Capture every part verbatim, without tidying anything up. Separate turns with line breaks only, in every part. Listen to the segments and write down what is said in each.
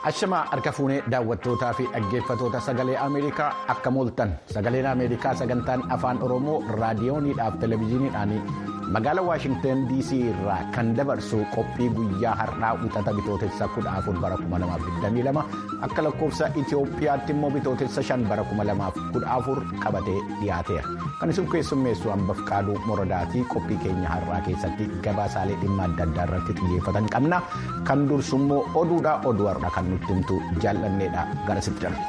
Ashamaa harka fuunee daawwattootaa fi dhaggeeffatoota sagalee Ameerikaa akka mooltan sagaleen Ameerikaa sagantaan afaan Oromoo raadiyooniidhaaf televezyiiniidhaan magaalaa Waashingtan D C irraa kan dabarsu qophii guyyaa har'aa wixata bitootessa kudha afur bara kuma lamaaf digdamii lama akka lakkoofsa Itoophiyaatti immoo bitootessa shan bara kuma lamaaf kudha afur qabatee dhiyaateera. Kan isin keessummeessu hambaf qaaduu morodaatii qophii keenya har'aa keessatti gabaasaalee dhimma adda addaa irratti xiyyeeffatan qabna. Kan dursummoo oduudha oduu har'aa kan nutti himtu jaallanneedha gara sitti darbe.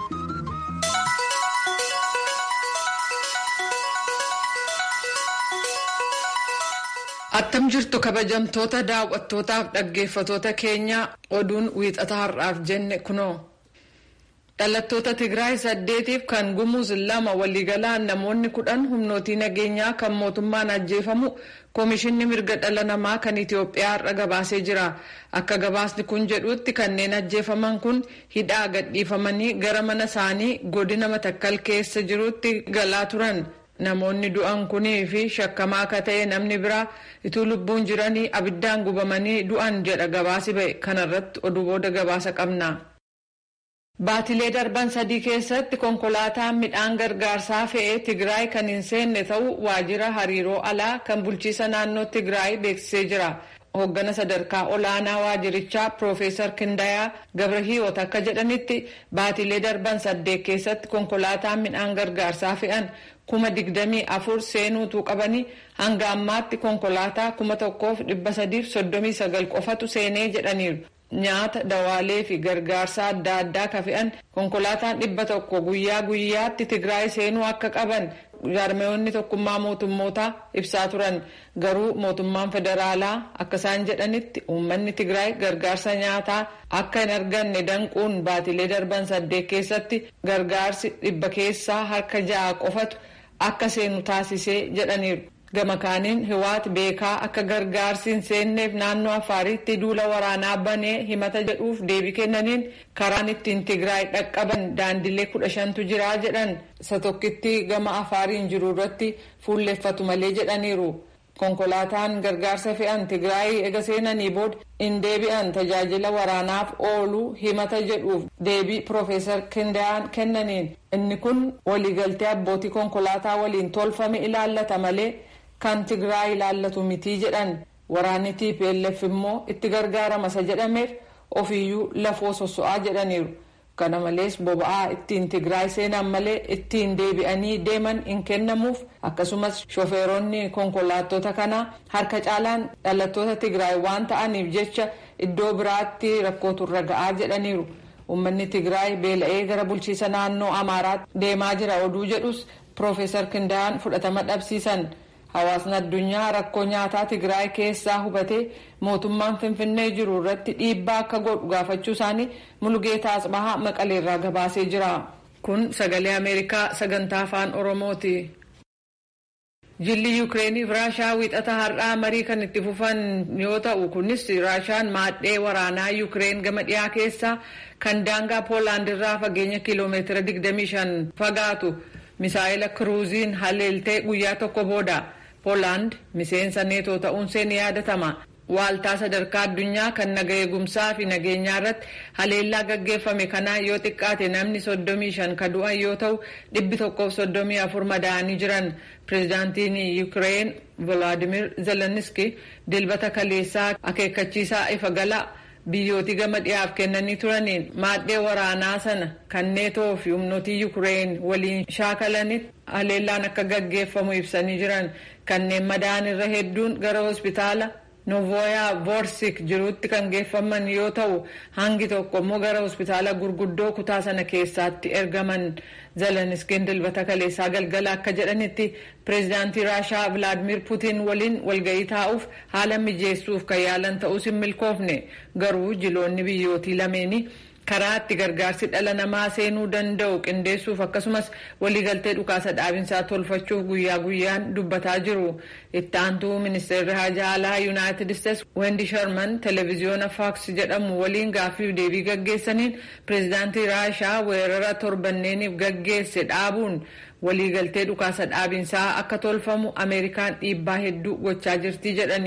Attam jirtu kabajamtoota daawwattootaaf dhaggeeffatoota keenya oduun wiixata har'aaf jenne kunoo. Dhalattoota Tigraay saddeetiif kan Gumuz lama waliigalaan namoonni kudhan humnootii nageenyaa kan mootummaan ajjeefamu Koomishinni mirga dhala namaa kan Itoophiyaa har'a gabaasee jira. Akka gabaasni kun jedhutti kanneen ajjeefaman kun hidhaa gadhiifamanii gara mana isaanii godina Matakkal keessa jirutti galaa turan. Namoonni du'an kunii fi shakkamaa akka ta'e namni biraa ituu lubbuun jiranii abiddaan gubamanii du'an jedha gabaasi ba'e. Kanarratti oduu booda gabaasa qabna. Baatilee darban sadii keessatti konkolaataan midhaan gargaarsaa fe'ee Tigraay kan hin seenne ta'uu waajjira hariiroo alaa kan bulchiisa naannoo Tigraay beeksisee jira. Hooggana sadarkaa olaanaa waajjirichaa Piroofeesar Kindayaa Gabrahiyoot akka jedhanitti baatilee darban saddeet keessatti konkolaataan midhaan gargaarsaa fe'an kuma digdamii afur seenuutu qabanii hanga ammaatti konkolaataa kuma tokkoof dhibba sadiif soddomii sagal qofatu seenee jedhaniiru. Nyaata dawaalee fi gargaarsa adda addaa ka fe'an konkolaataan dhibba tokko guyyaa guyyaatti Tigraay seenuu akka qaban jaarmeewwanni tokkummaa mootummootaa ibsaa turan. Garuu mootummaan federaalaa akka isaan jedhanitti uummanni Tigraay gargaarsa nyaataa akka hin arganne danquun baatilee darban saddeet keessatti gargaarsi dhibba keessaa harka ja'a qofatu akka seenu taasisee jedhaniiru. Gama kaaniin Hiwaat beekaa akka gargaarsi hin seenneef naannoo Afaaritti duula waraanaa banee himata jedhuuf deebii kennaniin karaan ittiin Tigraay dhaqqaban daandilee kudha shantu jiraa jedhan isa tokkitti gama Afaariin jiru irratti fuulleffatu malee jedhaniiru. Konkolaataan gargaarsa fe'an Tigraay ega seenanii booda hin deebi'an tajaajila waraanaaf oolu himata jedhuuf deebii Piroofeesar Kindayaan kennaniin inni kun waliigaltee abbootii konkolaataa waliin tolfame ilaallata malee kan Tigraay ilaallatu mitii jedhan. Waraanni T P L F immoo itti gargaarama isa jedhameef ofiiyyuu lafoo sosso'aa jedhaniiru. Kana malees boba'aa ittiin Tigraay seenan malee ittiin deebi'anii deeman hin kennamuuf akkasumas shofeeronni konkolaattota kanaa harka caalaan dhalattoota Tigraay waan ta'aniif jecha iddoo biraatti rakkootu irra ga'aa jedhaniiru. Uummanni Tigraay beela'ee gara bulchiisa naannoo Amaaraatti deemaa jira oduu jedhus Piroofeesar Kindayaan fudhatama dhabsiisan. Hawaasni addunyaa rakkoo nyaataa Tigraay keessaa hubatee mootummaan Finfinnee jiru irratti dhiibbaa akka godhu gaafachuu isaanii Mulugeetaa Asbahaa Maqaleerraa gabaasee jira. Kun sagalee Ameerikaa sagantaa afaan Oromooti. Jilli Yukireeniif Raashaa wiixata har'aa marii kan itti fufan yoo ta'u kunis Raashaan maadhee waraanaa Yukireen gama dhiyaa keessaa kan daangaa Poolaand irraa fageenya kiiloomeetira digdamii shan fagaatu misaa'ila kiruuziin haleeltee guyyaa tokko booda. Poolaand miseensa neetoo ta'uunsee ni yaadatama. Waaltaa sadarkaa addunyaa kan naga eegumsaa fi nageenyaa irratti haleellaa gaggeeffame kanaa yoo xiqqaate namni soddomii shan ka du'an yoo ta'u dhibbi tokkoof soddomii afur madaa'anii jiran. Pireezidaantiin Yukireen Volodimir Zeleniski dilbata kaleessaa akeekkachiisaa ifa galaa biyyootii gama dhiyaaf kennanii turaniin maadhee waraanaa sana kan neetoo fi humnootii Yukireen waliin shaakalanitti haleellaan akka gaggeeffamu ibsanii jiran. Kanneen madaa'an irra hedduun gara hospitaala Novoyaa Vorsik jirutti kan geeffaman yoo ta'u hangi tokko immoo gara hospitaala gurguddoo kutaa sana keessaatti ergaman. Zeleniskiin dilbata kaleessaa galgala akka jedhanitti pireezidaantii Raashaa Vilaadimir Puutiin waliin walga'ii taa'uuf haala mijeessuuf kan yaalan ta'us hin milkoofne. Garuu jiloonni biyyootii lameenii karaa itti gargaarsi dhala namaa seenuu danda'u qindeessuuf akkasumas waliigaltee dhukaasa dhaabinsaa tolfachuuf guyyaa guyyaan dubbataa jiru. Itti aantuu ministeerri haajaa alaa Yuunaayitid Isteets Weendi Sharman televiziyoona Fox jedhamu waliin gaaffii deebii gaggeessaniin pireezidaantii Raashaa weerara torbanneeniif gaggeesse dhaabuun waliigaltee dhukaasa dhaabinsaa akka tolfamu Ameerikaan dhiibbaa hedduu gochaa jirti jedhaniiru.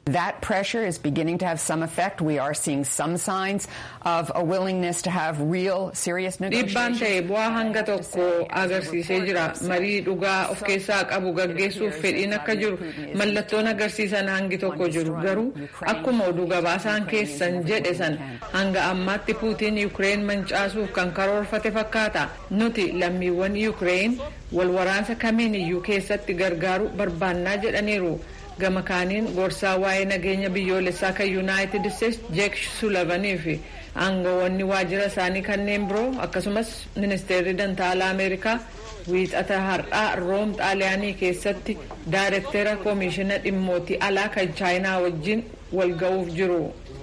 That pressure is beginning to have some effect. We are seeing some signs of a willingness to have real, serious negotiations.
Dhiibbaan ta'e bu'aa hanga tokko agarsiisee jira. Marii dhugaa of keessaa qabu gaggeessuuf fedhiin akka jiru mallattoon agarsiisan hangi tokko jiru. Garuu akkuma oduu gabaasaan keessan jedhe san hanga ammaatti Puutiin Yuukireen mancaasuuf kan karoorfate fakkaata. Nuti lammiiwwan Yuukireen wal waraansa kamiin iyyuu keessatti gargaaru barbaannaa jedhaniiru. Gama kaaniin gorsaa waa'ee nageenya biyyoolessaa kan Yuunaayitid Isteetsi Jeek Sulavanii fi aangawoonni waajjira isaanii kanneen biroo akkasumas ministeerri dantaalaa Ameerikaa wiixata har'aa Room Xaaliyaanii keessatti daayirektera koomishina dhimmootii alaa kan Chaayinaa wajjin wal ga'uuf jiru.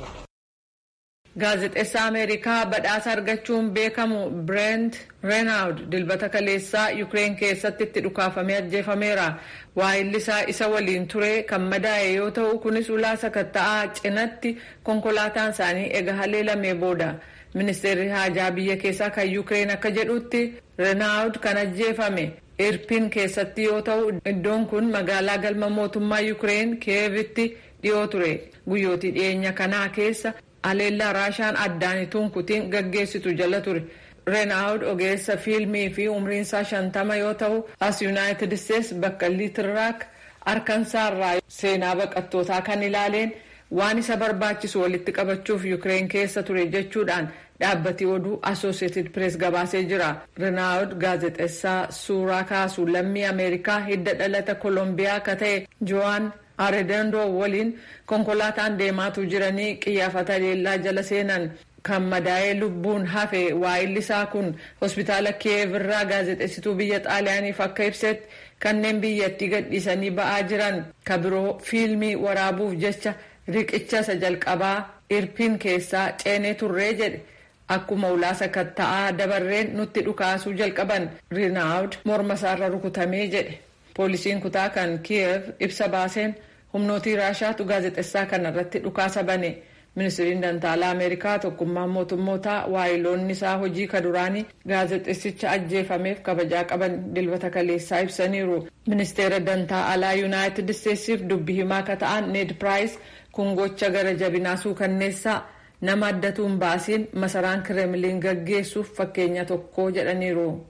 Gaazexeessaa Ameerikaa badhaasa argachuun beekamu Brent Renaud dilbata kaleessaa Yuukireen keessatti itti dhukaafamee ajjeefameera. Waayillisaa isa waliin ture kan madaa'e yoo ta'u kunis ulaa sakatta'aa cinatti konkolaataan isaanii ega haleelamee booda. Ministeerri haajaa biyya keessaa kan Yuukireen akka jedhutti Renaud kan ajjeefame Irpin keessatti yoo ta'u iddoon kun magaalaa galma mootummaa Yuukireen Kiyevitti dhiyoo ture. Guyyootii dhiyeenya kanaa keessa Aleellaa Raashaan addaan tunkutiin gaggeessitu jala ture. Renaud ogeessa fiilmii fi umriin isaa shantama yoo ta'u as Yuunaayitid Isteetsi bakka Liitiraak Arkansaarraa seenaa baqattootaa kan ilaaleen waan isa barbaachisu walitti qabachuuf Yuukireen keessa ture jechuudhaan dhaabbati oduu Associated Press gabaasee jira. Renaud gaazexeessaa suuraa kaasu lammii Ameerikaa hidda dhalata Kolombiyaa akka ta'e Joan Arredondo waliin konkolaataan deemaatu jiranii qiyyaafata leellaa jala seenan. Kan madaa'ee lubbuun hafe waayillisaa kun hospitaala Kiyev irraa gaazexeessituu biyya Xaaliyaaniif akka ibsetti kanneen biyyattii gadhiisanii ba'aa jiran ka biroo fiilmii waraabuuf jecha riqicha isa jalqabaa Irpin keessaa ceenee turree jedhe. Akkuma ulaa sakatta'aa dabarreen nutti dhukaasuu jalqaban Renaud morma isaarra rukutamee jedhe. Poolisiin kutaa kan Kiyev ibsa baaseen humnootii Raashaatu gaazexeessaa kanarratti dhukaasa bane. Ministeerri dantaalaa Ameerikaa tokkummaan mootummootaa waayiloonni isaa hojii kaduraanii gaazexeessicha ajjeefameef kabajaa qaban dilbata kaleessaa ibsaniiru. Ministeera dantaa alaa Yuunaayitid Isteetsiif dubbii himaa akka ta'an Ned Price kun gocha gara jabinaa suukanneessaa nama addatuun baasiin masaraan Kireemliin gaggeessuuf fakkeenya tokko jedhaniiru.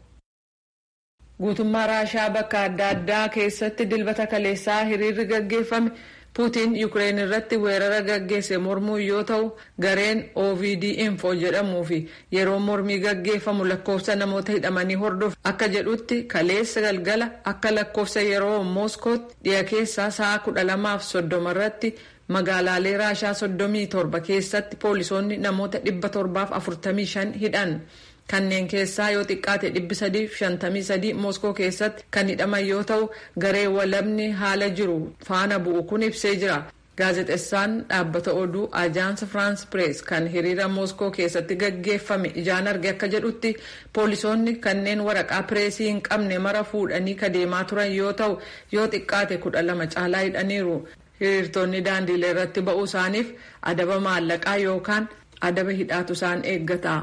Guutummaa Raashaa bakka adda addaa keessatti dilbata kaleessaa hiriirri gaggeeffame. Puutiin Yuukireen irratti weerara gaggeesse mormuu yoo ta'u gareen O V D Info jedhamuu fi yeroo mormii gaggeeffamu lakkoofsa namoota hidhamanii hordofu akka jedhutti kaleessa galgala akka lakkoofsa yeroo Mooskootti dhiya keessaa sa'a kudha lamaaf soddoma irratti magaalaalee Raashaa soddomii torba keessatti poolisoonni namoota dhibba torbaaf afurtamii shan hidhan. Kanneen keessaa yoo xiqqaate dhibbi sadiif shantamii sadii Mooskoo keessatti kan hidhaman yoo ta'u garee walabni haala jiru faana bu'u kun ibsee jira. Gaazexeessaan dhaabbata oduu Ajaansi France Press kan hiriira Mooskoo keessatti gaggeeffame ijaan arge akka jedhutti poolisoonni kanneen waraqaa pireesii hin qabne mara fuudhanii kadeemaa turan yoo ta'u yoo xiqqaate kudha lama caalaa hidhaniiru. Hiriirtonni daandiilee irratti ba'uu isaaniif adaba maallaqaa yookaan adaba hidhaatu isaan eeggata.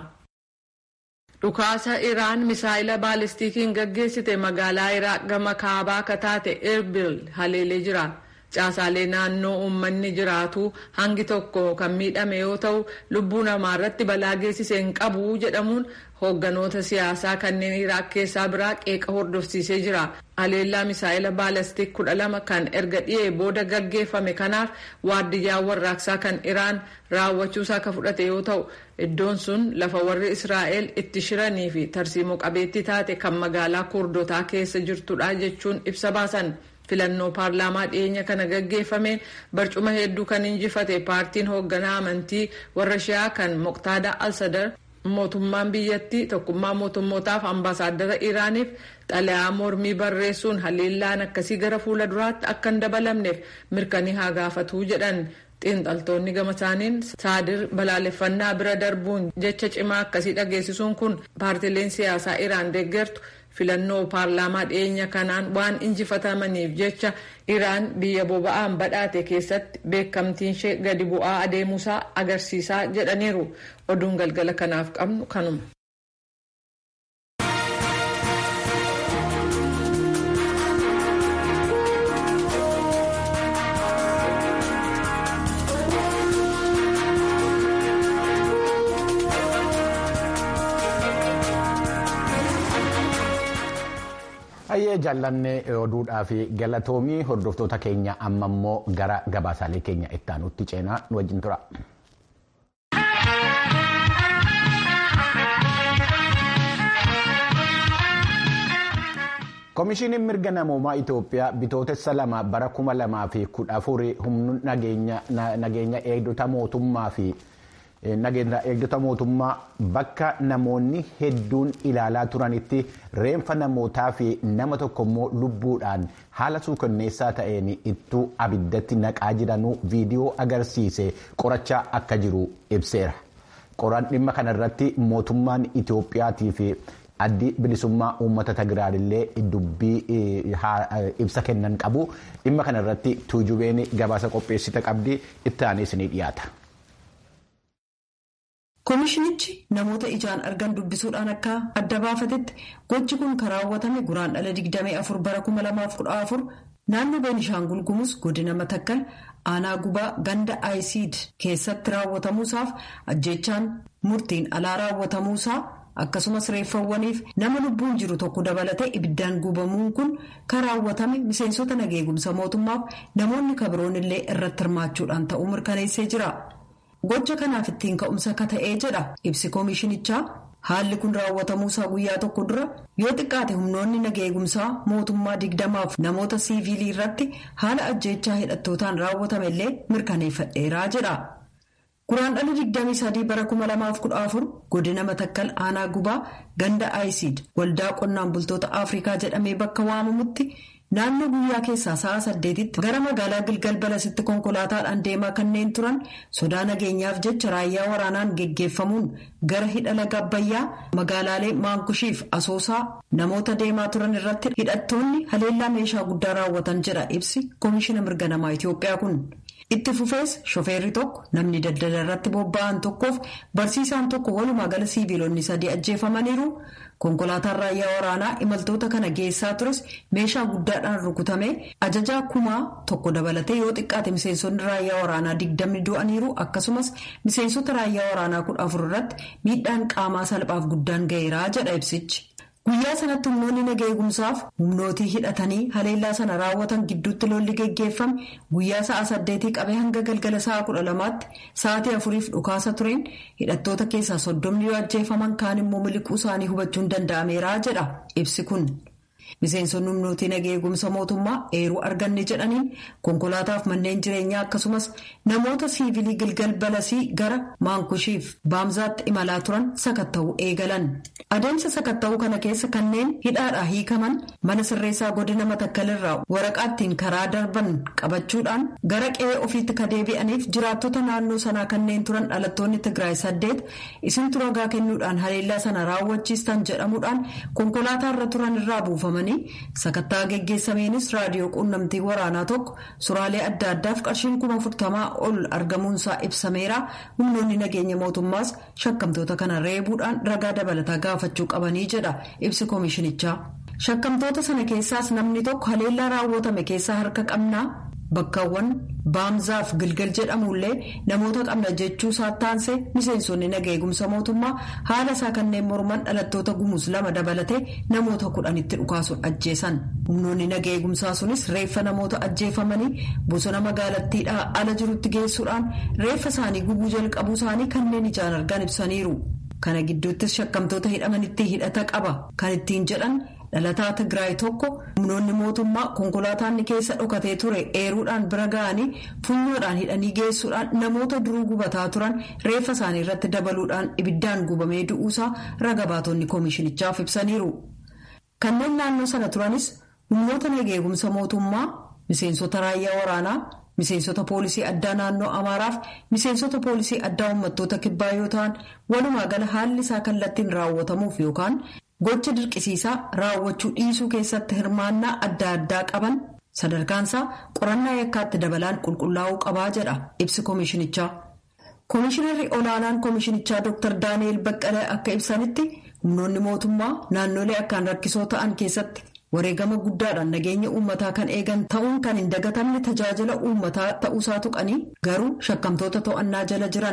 Dhukaasa Iraan misaayila baalistikiin gaggeessite magaalaa Iraaq gama kaabaa akka taate Erbil haleelee jira. Caasaalee naannoo uummanni jiraatu hangi tokko kan miidhame yoo ta'u lubbuu namaa irratti balaa geessise hin qabu jedhamuun hoogganoota siyaasaa kanneen Iraaq keessaa biraa qeeqa hordofsiisee jira. Haleellaa misaayila baalastik kudha lama kan erga dhiyee booda gaggeeffame kanaaf waardiyyaa warraaqsaa kan Iraan raawwachuusaa akka fudhate yoo ta'u iddoon sun lafa warri Israa'el itti shiranii fi tarsiimoo qabeettii taate kan magaalaa Kurdotaa keessa jirtudha jechuun ibsa baasan. Filannoo paarlaamaa dhiyeenya kana gaggeeffameen barcuma hedduu kan injifate paartiin hoogganaa amantii warra shi'aa kan Moqtaada Al-Sadar mootummaan biyyattii tokkummaa mootummootaaf ambaasaaddara Iraaniif xalayaa mormii barreessuun haleellaan akkasii gara fuula duraatti akka hin dabalamneef mirkanii haa gaafatu jedhan. Xiinxaltoonni gama isaaniin Saadir balaaleffannaa bira darbuun jecha cimaa akkasii dhageessisuun kun paartileen siyaasaa Iraan deeggartu filannoo paarlaamaa dhiyeenya kanaan waan injifatamaniif jecha Iraan biyya boba'aan badhaate keessatti beekamtiin ishee gadi bu'aa adeemuusaa agarsiisaa jedhaniiru. Oduun galgala kanaaf qabnu kanuma.
Baay'ee jaallannee oduudhaa fi galatoomii hordoftoota keenya amma immoo gara gabaasaalee keenya itti aanutti ceenaa nu wajjin tura. Komishiiniin mirga namoomaa Itoophiyaa bitootessa lama bara kuma lamaa fi kudha afurii humna nageenya eegdota mootummaa fi nageenya eegdota mootummaa bakka namoonni hedduun ilaalaa turanitti reeffa namootaa fi nama tokko immoo lubbuudhaan haala suukanneessaa ta'een ittuu abiddatti naqaa jiranuu viidiyoo agarsiise qorachaa akka jiru ibseera. Qoraan dhimma kanarratti mootummaan Itoophiyaatii fi addi bilisummaa uummata Tigraay illee dubbii ibsa kennan qabu. Dhimma kanarratti tuujubeen gabaasa qopheessite qabdi itti aanee ni dhiyaata.
Komishinichi namoota ijaan argan dubbisuudhaan akka adda baafatetti gochi kun kan raawwatame guraandhala digdamii afur bara kuma lamaaf kudha afur naannoo Beenishaangul Gumuz godina Matakkal aanaa gubaa ganda Ayisiid keessatti raawwatamuusaaf ajjeechaan murtiin alaa raawwatamuusaa akkasumas reeffawwaniif nama lubbuun jiru tokko dabalatee ibiddaan gubamuun kun kan raawwatame miseensota nageegumsa mootummaaf namoonni kabiroon illee irratti hirmaachuudhaan ta'uu mirkaneessee jira. Gocha kanaaf ittiin ka'umsa akka ta'ee jedha ibsi komishinichaa. Haalli kun raawwatamuusaa guyyaa tokko dura yoo xiqqaate humnoonni nageegumsaa mootummaa digdamaaf namoota siivilii irratti haala ajjeechaa hidhattootaan raawwatame illee mirkaneeffadheeraa jedha. Guraandhala digdamii sadii bara kuma lamaaf kudha afur godina Matakkal aanaa gubaa ganda Ayisiid waldaa qonnaan bultoota Afrikaa jedhamee bakka waamamutti naannoo guyyaa keessaa sa'a saddeetitti gara magaalaa Gilgal Balasitti konkolaataadhaan deemaa kanneen turan sodaa nageenyaaf jecha raayyaa waraanaan geggeeffamuun gara hidha laga Abbayyaa magaalaalee Maankushiif Asoosaa namoota deemaa turan irratti hidhattoonni haleellaa meeshaa guddaa raawwatan jedha ibsi komishina mirga namaa Itoophiyaa kun. Itti fufees shofeerri tokko namni daldala irratti bobba'an tokkoof barsiisaan tokko walumaa gala siiviilonni sadii ajjeefamaniiru. Konkolaataan raayyaa waraanaa imaltoota kana geessaa tures meeshaa guddaadhaan rukutame ajajaa kumaa tokko dabalatee yoo xiqqaate miseensonni raayyaa waraanaa digdamni du'aniiru akkasumas miseensota raayyaa waraanaa kudha afur irratti miidhaan qaamaa salphaaf guddaan ga'eeraa jedha ibsichi. Guyyaa sanatti humnoonni nageegumsaaf humnootii hidhatanii haleellaa sana raawwatan gidduutti lolli geggeeffame guyyaa sa'a saddeetii qabee hanga galgala sa'a kudha lamaatti sa'aatii afuriif dhukaasa tureen hidhattoota keessaa soddomni yoo ajjeefaman kaan immoo miliquu isaanii hubachuun danda'ameeraa jedha ibsi kun. Miseensonni humnootii nageegumsa mootummaa eeruu arganne jedhaniin konkolaataaf manneen jireenyaa akkasumas namoota siivilii Gilgal Balasii gara Maankushiif Baamzaatti imalaa turan sakatta'uu eegalan. Adeemsa sakatta'uu kana keessa kanneen hidhaadhaa hiikaman mana sirreessaa godina Matakkalirraa waraqaattiin karaa darban qabachuudhaan gara qe'ee ofiitti ka deebi'aniif jiraattota naannoo sanaa kanneen turan dhalattoonni Tigraay saddeet isintu ragaa kennuudhaan haleellaa sana raawwachiistan jedhamuudhaan konkolaataarra turan irraa buufamanii sakattaa geggeessameenis raadiyoo quunnamtii waraanaa tokko suraalee adda addaaf qarshiin kuma afurtamaa ol argamuunsaa ibsameera. Humnoonni nageenya mootummaas shakkamtoota kana reebuudhaan ragaa dabalataa gaafachuu qabanii jedha ibsi komishinichaa. Shakkamtoota sana keessaas namni tokko haleellaa raawwatame keessaa harka qabnaa bakkaawwan Baamzaaf Gilgal jedhamullee namoota qabna jechuu saattaansee miseensonni nageegumsa mootummaa haala isaa kanneen morman dhalattoota Gumuz lama dabalatee namoota kudhanitti dhukaasuun ajjeesan. Humnoonni nageegumsaa sunis reeffa namoota ajjeefamanii bosona magaalattiidhaa ala jirutti geessuudhaan reeffa isaanii gubuu jalqabuu isaanii kanneen ijaan argan ibsaniiru. Kana gidduuttis shakkamtoota hidhamanitti hidhata qaba kan ittiin jedhan dhalataa Tigraay tokko humnoonni mootummaa konkolaataan keessa dhokatee ture eeruudhaan bira ga'anii funyoodhaan hidhanii geessuudhaan namoota duruu gubataa turan reeffa isaanii irratti dabaluudhaan ibiddaan gubamee du'uusaa raga baatonni komishinichaaf ibsaniiru. Kanneen naannoo sana turanis humnoota nageegumsa mootummaa miseensota raayyaa waraanaa miseensota poolisii addaa naannoo Amaaraaf miseensota poolisii addaa uummattoota kibbaa yoo ta'an walumaa gala haalli isaa kallattiin raawwatamuuf yookaan gocha dirqisiisaa raawwachuu dhiisuu keessatti hirmaannaa adda addaa qaban sadarkaansaa qorannaa yakkaatti dabalaan qulqullaa'uu qabaa jedha ibsi komishinichaa. Komishinarri olaanaan komishinichaa Dr Daani'eel Baqqalee akka ibsanitti humnoonni mootummaa naannolee akkaan rakkisoo ta'an keessatti wareegama guddaadhaan nageenya uummataa kan eegan ta'uun kan hin dagatamne tajaajila uummataa ta'uusaa tuqanii garuu shakkamtoota to'annaa jala jiran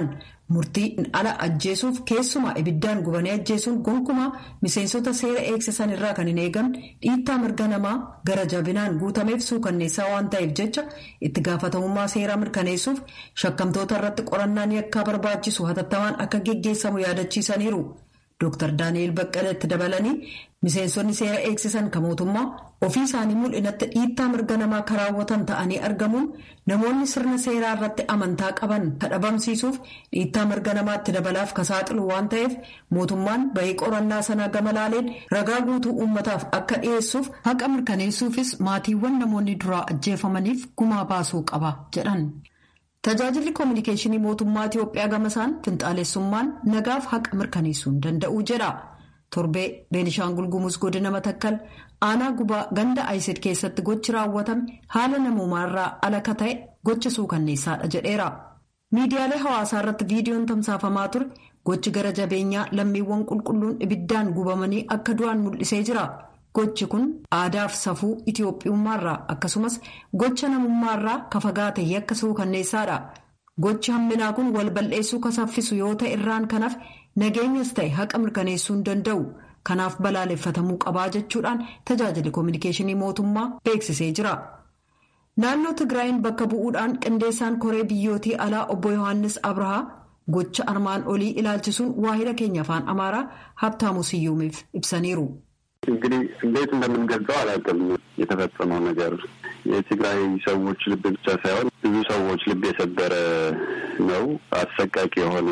Murtiin ala ajjeesuuf keessumaa ibiddaan gubanii ajjeesuun gonkumaa miseensota seera eegsisan irraa kan hin eegamne dhiittaa mirga namaa gara jabinaan guutameef suukanneessaa waan ta'eef jecha itti gaafatamummaa seeraa mirkaneessuuf shakkamtoota irratti qorannaan yakkaa barbaachisu hatattamaan akka geggeessamu yaadachiisaniiru. Dooktar Daani'eel Baqqaleetti dabalanii miseensonni seera eegsisan kan mootummaa ofii isaanii mul'inatti dhiittaa mirga namaa karaawwatan ta'anii argamuun namoonni sirna seeraa irratti amantaa qaban kadhabamsiisuuf dhiittaa mirga namaatti dabalaaf kasaaxilu waan ta'eef mootummaan bahii qorannaa sanaa gama laaleen ragaa guutuu uummataaf akka dhiyeessuuf haqa mirkaneessuufis maatiiwwan namoonni duraa ajjeefamaniif gumaa baasuu qaba jedhan. Tajaajilli koominikeeshinii mootummaa Itiyoophiyaa gamasaan finxaalessummaan nagaaf haqa mirkaneessuu hin danda'u jedha. Torbee Beenishaangul Gumuz godina Matakkal aanaa gubaa ganda Ayisid keessatti gochi raawwatame haala namoomaarraa alaka ta'e gocha suukanneessaadha jedheera. Miidiyaalee hawaasaa irratti viidiyoon tamsaafamaa ture gochi gara jabeenyaa lammiiwwan qulqulluun ibiddaan gubamanii akka du'an mul'isee jira. Gochi kun aadaaf safuu Itiyoophiyummaarraa akkasumas gocha namummaarraa kafagaate yakka suukanneessaadha. Gochi hamminaa kun wal bal'eessuu kasaffisu yoo ta'e irraan kanaaf nageenyas ta'e haqa mirkaneessuu hin danda'u. Kanaaf balaaleffatamuu qabaa jechuudhaan tajaajilli koominikeeshinii mootummaa beeksisee jira. Naannoo Tigraayin bakka bu'uudhaan qindeessaan koree biyyootii alaa obbo Yohaannis Abrahaa gocha armaan olii ilaalchisuun waahila keenya afaan Amaaraa Habtaamu Siyyuumiif ibsaniiru.
እንግዲህ እንዴት እንደምንገልጸው አላውቅም። የተፈጸመው ነገር የትግራይ ሰዎች ልብ ብቻ ሳይሆን ብዙ ሰዎች ልብ የሰበረ ነው። አሰቃቂ የሆነ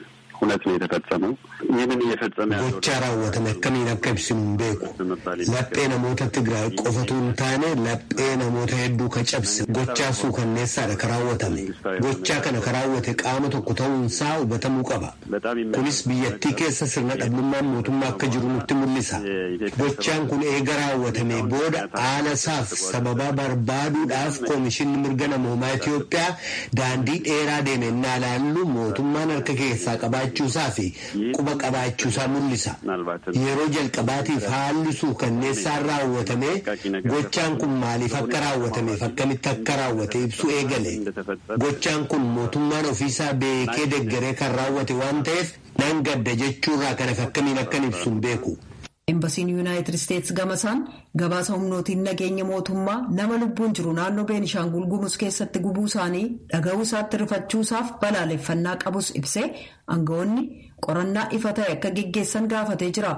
ሁነት ነው የተፈጸመው። ይህንን እየፈጸመ ያለው
ጎቻ raawwatame akkamiin akka ibsinu hin beeku. Laphee namoota Tigraay qofatu hin taane laphee namoota hedduu ka cabse gochaa suukanneessaadha ka raawwatame. Gochaa kana ka raawwate qaama tokko ta'uunsaa hubatamuu qaba. Kunis biyyattii keessa sirna dhabnummaan mootummaa akka jiru nutti mul'isa. Gochaan kun eega raawwatame booda haala isaaf sababa barbaaduudhaaf koomishinni mirga namoomaa Itiyoophiyaa daandii dheeraa deeme innaa laallu mootummaan harka keessaa qabaachuusaa fi quba qabaachuusaa mul'isa. Yeroo jalqabaatiif haalli suukanneessaan raawwatame gochaan kun maaliif akka raawwatameef akkamitti akka raawwate ibsu eegale. Gochaan kun mootummaan ofiisaa beekee deggeree kan raawwate waan ta'eef nan gadda jechuurraa kanaaf akkamiin akkan ibsu hin beeku.
Embasiin Yuunaayitid Isteetsi gamasaan gabaasa humnootiin nageenya mootummaa nama lubbuun jiru naannoo Beenishaangul Gumuz keessatti gubuu isaanii dhaga'uu isaatti rifachuusaaf balaaleffannaa qabus ibsee aangawoonni qorannaa ifa ta'e akka geggeessan gaafatee jira.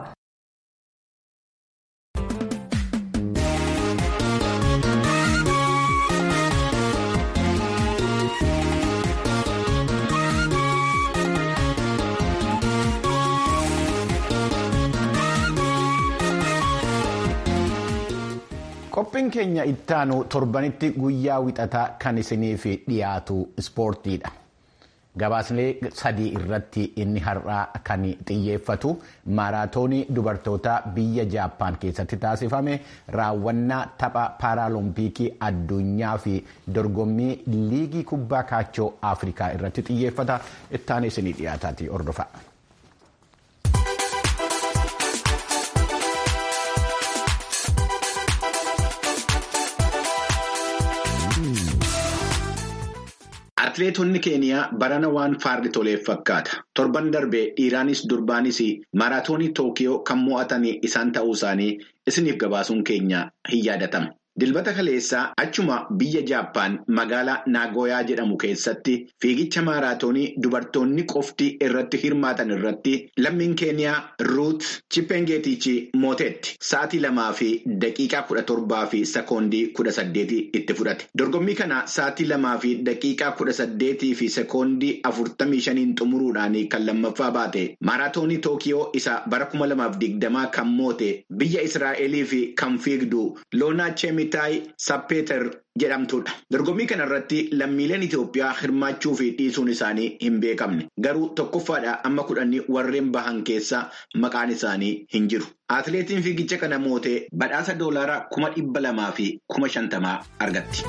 Qophiin keenya ittaanu torbanitti guyyaa wixataa kan isiniif dhiyaatu ispoortiidha. Gabaasni sadii irratti inni har'aa kan xiyyeeffatu maaraatoonii dubartootaa biyya Jaappaan keessatti taasifame raawwannaa tapha paaraalompikii addunyaa fi dorgommii liigii kubbaa kaachoo Afrikaa irratti xiyyeeffata. Ittaan isinii dhiyaataati hordofa. Atileetonni Keeniyaa barana waan fardi toleef fakkaata. Torban darbee dhiiraanis durbaanis maaraatoonii Tookiyoo kan mo'atanii isaan ta'uu isaanii isiniif gabaasuun keenya hin yaadatamu. Dilbata kaleessaa achuma biyya Jaappaan magaalaa Naagoyaa jedhamu keessatti fiigicha maaraatoonii dubartoonni qofti irratti hirmaatan irratti lammiin Keeniyaa Ruut Chipengeetichi mooteetti sa'aatii lamaa fi daqiiqaa kudha torbaa fi sekoondii kudha saddeetii itti fudhate. Dorgommii kana sa'aatii lamaa fi daqiiqaa kudha saddeetii fi sekoondii afurtamii shaniin xumuruudhaan kan lammaffaa baate maaraatoonii Tookiyoo isa bara kuma lamaaf digdamaa kan moote biyya Israa'elii fi kan fiigdu Loonaa Cheemitaay Sappeeter jedhamtudha. Dorgommii kana irratti lammiileen Itoophiyaa hirmaachuu fi dhiisuun isaanii hin beekamne. Garuu tokkoffaadhaa amma kudhanii warreen bahan keessa maqaan isaanii hin jiru. Atileetiin fiigicha kana mootee badhaasa doolaara kuma dhibba lamaa fi kuma shantamaa argatti.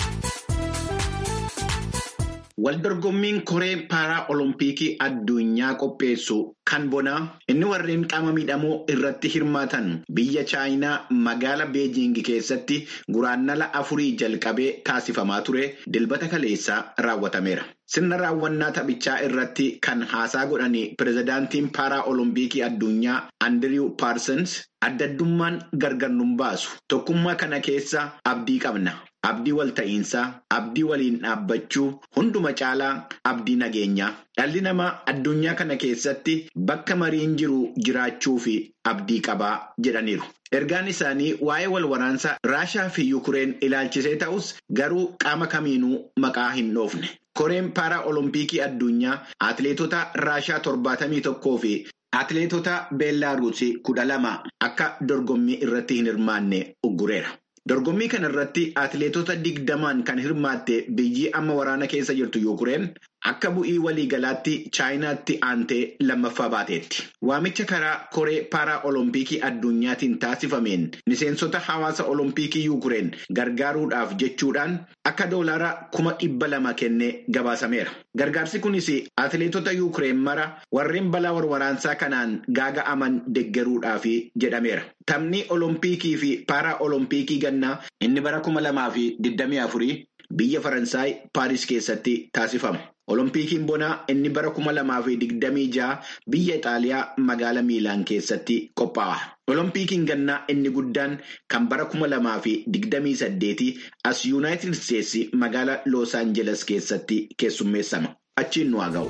Waldorgommiin koree paaraa olompikii addunyaa qopheessu kan bonaa inni warreen qaama miidhamoo irratti hirmaatan biyya chaayinaa magaala beejingi keessatti guraandhala afurii jalqabee taasifamaa ture dilbata kaleessaa raawwatameera. Sirna raawwannaa taphichaa irratti kan haasaa godhanii pirezidaantiin paaraa olompikii addunyaa Andiriw Paarsens addaddummaan gargar nun baasu. Tokkummaa kana keessa abdii qabna. Abdii walta'iinsaa, abdii waliin dhaabbachuu, hunduma caalaa abdii nageenyaa. Dhalli namaa addunyaa kana keessatti bakka mariin jiru jiraachuu fi abdii qabaa jedhaniiru. Ergaan isaanii waa'ee wal waraansaa Raashaa fi Yukureen ilaalchisee ta'us garuu qaama kamiinuu maqaa hin dhoofne. Koreen paaraa olompikii addunyaa atileetota Raashaa torbaatamii tokkoo fi atileetota Beellaaruusii kudha lama akka dorgommii irratti hin hirmaanne uggureera. Dorgommii kana irratti atileetota digdamaan kan hirmaatte biyyi amma waraana keessa jirtu Yukureen akka bu'ii waliigalaatti Chaayinaatti aantee lammaffaa baateetti. Waamicha karaa koree paaraa olompikii addunyaatiin taasifameen miseensota hawaasa olompikii Yukureen gargaaruudhaaf jechuudhaan akka doolaara kuma dhibba lama kennee gabaasameera. Gargaarsi kunis atileetota Yukureen mara warreen balaa waraansaa kanaan gaaga'aman deeggaruudhaaf jedhameera. Taphni olompikii fi paaraa olompikii gannaa inni bara kuma lamaa fi digdamii afurii biyya Faransaay Paaris keessatti taasifama. Olompikiin bonaa inni bara kuma lamaa fi digdamii jaha biyya Ixaaliyaa magaalaa Miilaan keessatti qophaa'a. Olompikiin gannaa inni guddaan kan bara kuma lamaa fi digdamii saddeetii as Yuunaayitid Isteetsi magaalaa Loos Aanjeles keessatti keessummeessama. Achiin nu haa ga'u.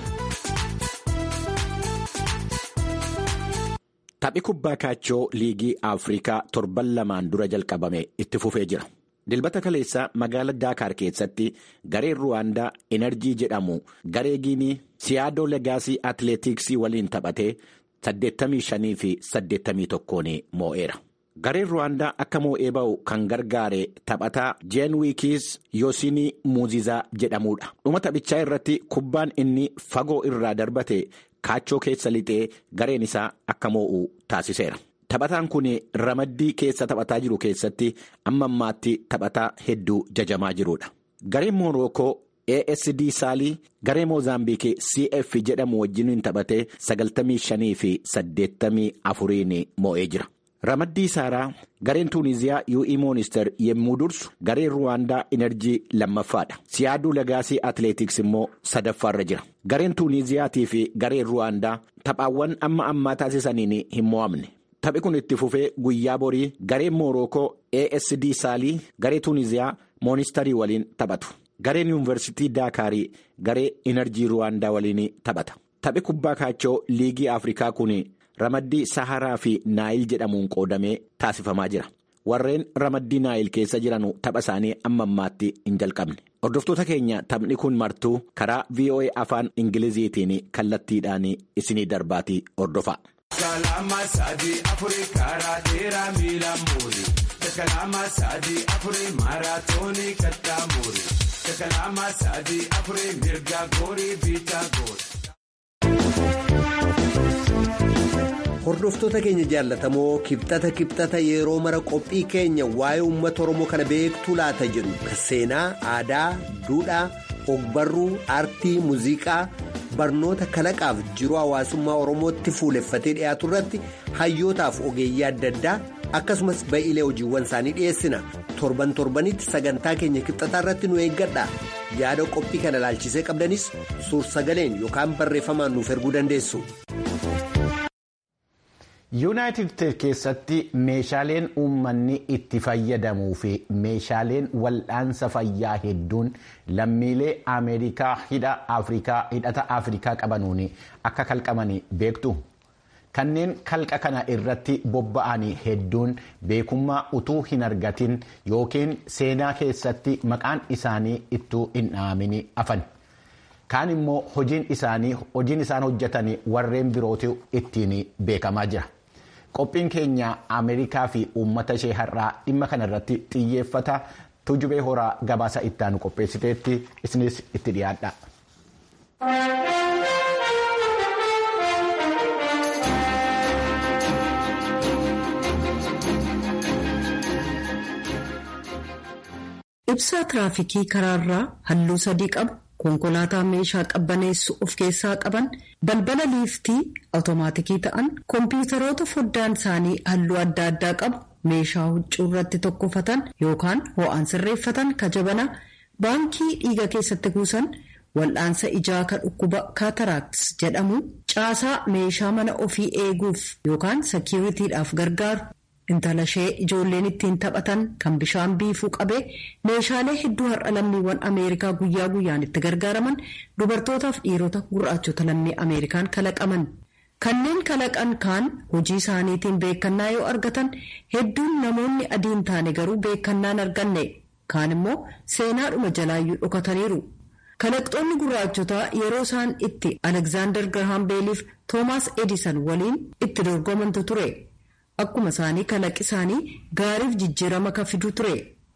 Taphni kubbaa kaachoo liigii Afrikaa torban lamaan dura jalqabame itti fufee jira. Dilbata kaleessaa magaalaa Daakaar keessatti gareen Ruwaandaa Enerjii jedhamu garee Giinii Siyaadoo Legaasii Atileetiksii waliin taphatee saddeettamii shanii fi saddeettamii tokkoon moo'eera. Gareen Ruwaandaa akka moo'ee ba'u kan gargaare taphataa Jeenwiikiis Yoosinii Muuzizaa jedhamudha. Dhuma taphichaa irratti kubbaan inni fagoo irraa darbate kaachoo keessa lixee gareen isaa akka moo'u taasiseera. Taphataan kun ramaddii keessa taphataa jiru keessatti amma ammaatti taphataa hedduu jajamaa jirudha. Gareen Moorookoo A S D Saalii garee Moozaambiikii C F jedhamu wajjin taphatee sagaltamii shanii fi saddeettamii afuriin moo'ee jira. Ramaddii Saaraa gareen Tuuniziyaa U E Moonister yommuu dursu gareen Ruwaandaa Enerjii lammaffaadha. Siyaaduu Legaasii Atileetiks immoo sadaffaarra jira. Gareen Tuuniziyaatii fi gareen Ruwaandaa taphaawwan amma ammaa taasisaniin hin mo'amne. Taphni kun itti fufee guyyaa borii gareen Moorookoo A S D Saalii garee Tuuniziyaa Moonistarii waliin taphatu. Gareen Yuunivarsiitii Daakaarii garee Enerjii Ruwaandaa waliin taphata. Taphni kubbaa kaachoo liigii Afrikaa kun ramaddii Saharaa fi Naayil jedhamuun qoodamee taasifamaa jira. Warreen ramaddii Naayil keessa jiran tapha isaanii amma ammaatti hin jalqabne. Hordoftoota keenya taphni kun martuu karaa V O A afaan Ingiliziitiin kallattiidhaan isinii darbaatii hordofaa. Kalama sadii afurii karaa dheeraa miilaan muuri. Kalama sadii afurii maaraatoonii kattaa muuri. Kalama sadii afurii mirga goorii biitaa goori.
Hordoftoota keenya jaallatamoo kibxata kibxata yeroo mara qophii keenya waa'ee uummata Oromoo kana beektuu laata jedhu kan seenaa, aadaa, duudhaa, ogbarruu, aartii, muuziqaa, barnoota kalaqaaf jiruu hawaasummaa Oromootti fuuleffatee dhiyaatu irratti hayyootaaf ogeeyyii adda addaa akkasumas ba'iilee hojiiwwan isaanii dhiyeessina. Torban torbanitti sagantaa keenya kibxataa irratti nu eeggadha. Yaada qophii kana ilaalchisee qabdanis suur-sagaleen yookaan barreeffamaan nuuf erguu dandeessu.
Yuunaayitid Isteetsi keessatti meeshaaleen uummanni itti fayyadamuu fi meeshaaleen wal'aansa fayyaa hedduun lammiilee Ameerikaa hidhata Afrikaa qabanuun akka kalqamanii beektu. Kanneen kalqa kana irratti bobba'anii hedduun beekummaa utuu hin argatin yookiin seenaa keessatti maqaan isaanii ittuu hin dhaamin hafan. Kaan immoo hojiin isaan hojjetan warreen birootu ittiin beekamaa jira. Qophiin keenya Ameerikaa fi uummata ishee har'aa dhimma kana irratti xiyyeeffata. Tujubee horaa gabaasa itti aanu qopheessiteetti isinis itti dhiyaadha.
Ibsaa tiraafikii karaarraa halluu sadii qabu. Konkolaataa meeshaa qabbaneessu of keessaa qaban, balbala liiftii awutomaatikii ta'an, kompiitaroota foddaan isaanii halluu adda addaa qabu, meeshaa huccuu irratti tokkofatan yookaan ho'aan sirreeffatan, kajabana, baankii dhiiga keessatti kuusan, wal'aansa ijaa kan dhukkuba kaataraaktis jedhamu caasaa meeshaa mana ofii eeguuf yookaan sekiuritiidhaaf gargaaru intala ishee ijoolleen ittiin taphatan kan bishaan biifuu qabee meeshaalee hedduu har'a lammiiwwan Ameerikaa guyyaa guyyaan itti gargaaraman dubartootaaf dhiirota gurraachota lammii Ameerikaan kalaqaman. Kanneen kalaqan kaan hojii isaaniitiin beekannaa yoo argatan hedduun namoonni adiin taane garuu beekannaan arganne kaan immoo seenaadhuma jalaayyuu dhokataniiru. Kalaqxoonni gurraachotaa yeroo isaan itti Alexander Graham Bell fi Thomas Edison waliin itti dorgomantu ture. Akkuma isaanii kalaqi isaanii gaariif jijjiirama ka fidu ture.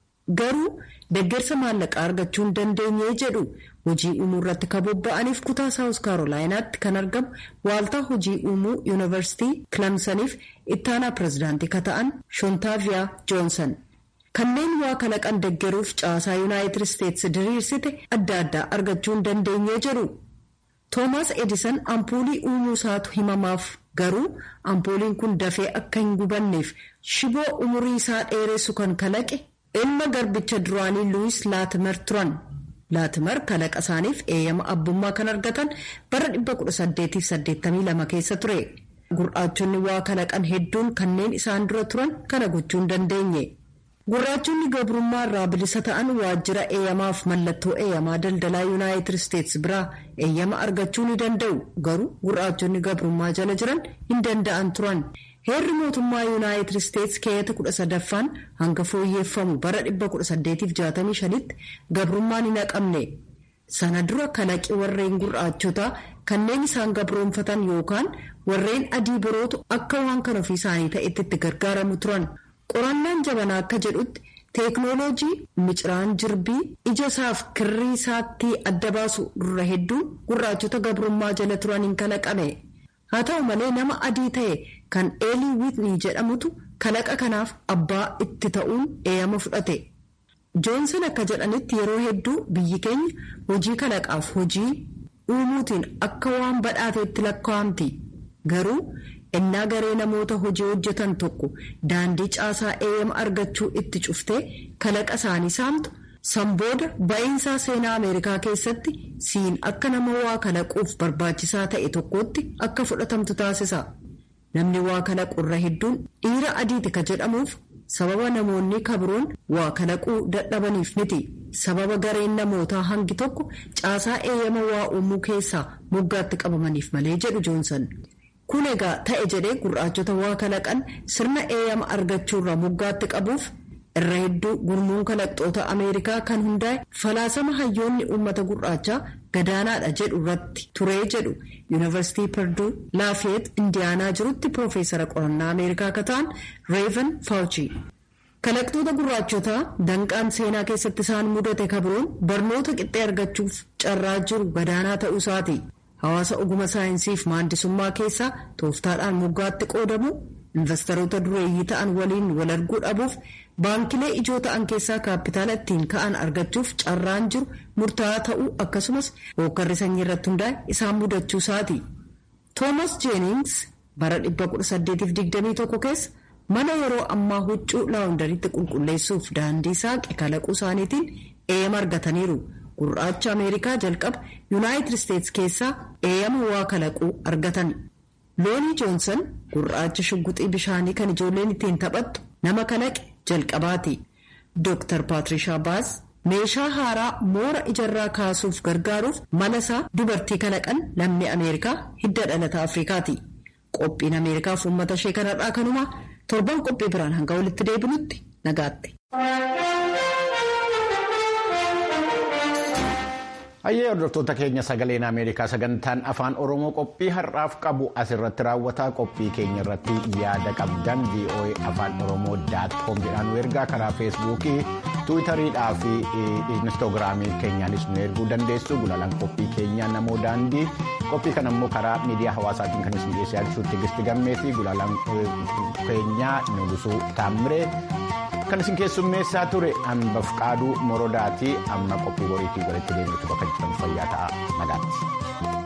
Garuu deeggarsa maallaqaa argachuu hin dandeenye jedhu hojii uumuu irratti ka bobba'aniif kutaa Saawus Kaarolaayinaatti kan argamu waaltaa hojii uumuu yuunivarsiitii Clemsoniif ittaanaa pirezidaantii ka ta'an Shontaaviyaa Joonsan. Kanneen waa kalaqan deeggaruuf caasaa Yuunaayitid Isteetsi diriirsite adda addaa argachuu hin dandeenye jedhu. Toomaas Edison ampuulii uumuu isaatu himamaaf garuu ampuuliin kun dafee akka hin gubanneef shiboo umurii isaa dheeressu kan kalaqe ilma garbicha duraanii Luwis Laatimer turan. Laatimer kalaqa isaaniif eeyyama abbummaa kan argatan bara dhibba kudha saddeetiif saddeettamii lama keessa ture. Gurraachonni waa kalaqan hedduun kanneen isaan dura turan kana gochuu hin dandeenye. Gurraachonni gabrummaa irraa bilisa ta'an waajjira eeyyamaaf mallattoo eeyyamaa daldalaa Yuunaayitid Isteetsi biraa eeyyama argachuu ni danda'u. Garuu gurraachonni gabrummaa jala jiran hin danda'an turan. Heerri mootummaa Yuunaayitid Isteetsi keeyyata kudha sadaffaan hanga fooyyeffamu bara dhibba kudha saddeetiif jaatamii shanitti gabrummaan hin haqamne. Sana dura kalaqi warreen gurraachotaa kanneen isaan gabroonfatan yookaan warreen adii birootu akka waan kan ofii isaanii ta'etti itti gargaaramu turan. Qorannaan jabanaa akka jedhutti teeknooloojii miciraan jirbii ija isaaf kirrii isaatti adda baasu dura hedduun gurraachota gabrummaa jala turaniin kalaqame. Haa ta'u malee nama adii ta'e kan Eelii Wiitnii jedhamutu kalaqa kanaaf abbaa itti ta'uun eeyyama fudhate. Joonsan akka jedhanitti yeroo hedduu biyyi keenya hojii kalaqaaf hojii uumuutiin akka waan badhaateetti lakkaa'amti. Garuu innaa garee namoota hojii hojjetan tokko daandii caasaa eeyyama argachuu itti cuftee kalaqa isaanii saamtu sanbooda ba'iinsaa seenaa Ameerikaa keessatti siin akka nama waa kalaquuf barbaachisaa ta'e tokkotti akka fudhatamtu taasisa. Namni waa kalaqu irra hedduun dhiira adiiti ka jedhamuuf sababa namoonni kabroon waa kalaquu dadhabaniif miti. Sababa gareen namootaa hangi tokko caasaa eeyyama waa uumuu keessaa moggaatti qabamaniif malee jedhu Joonsan. Kun egaa ta'e jedhee gurraachota waa kalaqan sirna eeyyama argachuurra moggaatti qabuuf irra hedduu gurmuun kalaqxoota Ameerikaa kan hundaa'e falaasama hayyoonni uummata gurraachaa gadaanaadha jedhu irratti turee jedhu yuunivarsiitii Perduu Laafeet Indiyaanaa jirutti piroofeesara qorannaa Ameerikaa ka ta'an Reevan Faawuchi. Kalaqxoota gurraachotaa danqaan seenaa keessatti isaan mudate kabroon barnoota qixxee argachuuf carraa jiru gadaanaa ta'uu isaati. Hawaasa oguma saayinsiif maandisummaa keessaa tooftaadhaan moggaatti qoodamu investoroota dureeyyii ta'an waliin wal arguu dhabuuf baankilee ijoo ta'an keessaa kaapitaala ittiin ka'an argachuuf carraan jiru murtaa'aa ta'uu akkasumas hooggarri sanyii irratti hundaa'e isaan mudachuu isaati. Toomas Jeenings bara dhibba kudha saddeetiif digdamii tokko keessa mana yeroo ammaa huccuu laawundariitti qulqulleessuuf daandii saaqe kalaquu isaaniitiin eeyyama argataniiru. Gurraacha Ameerikaa jalqaba Yuunaayitid Isteetsi keessaa eeyyama waa kalaquu argatan. Loonii Joonsan gurraacha shugguxii bishaanii kan ijoolleen ittiin taphattu nama kalaqe jalqabaati. Dooktar Paatirishaa Baas meeshaa haaraa moora ijarraa kaasuuf gargaaruuf mala isaa dubartii kalaqan lammii Ameerikaa hidda dhalata Afrikaati. Qophiin Ameerikaaf uummata ishee kanarraa kanumaa torban qophii biraan hanga walitti deebinutti nagaatti.
Hayyee hordoftoota keenya sagaleen Ameerikaa sagantaan afaan Oromoo qophii har'aaf qabu asirratti raawwataa. Qophii keenya irratti yaada qabdan v o a afaan oromoo daat koom jedhaan nu ergaa karaa feesbuukii tiwiitariidhaa fi inistoogiraamii keenyaanis nu erguu dandeessu. Gulaalaan qophii keenyaa namoo daandii qophii kana immoo karaa miidiyaa hawaasaatiin kan isin dhiyeessaa jirtu Tigisti Gammee fi gulaalaan keenyaa Nugusuu Taamiree. Kan isin keessummeessaa ture Anbaf Qaaduu Morodaatii amma qophii boriitii walitti deebinutti bakka jirtan fayyaa ta'a nagaatti.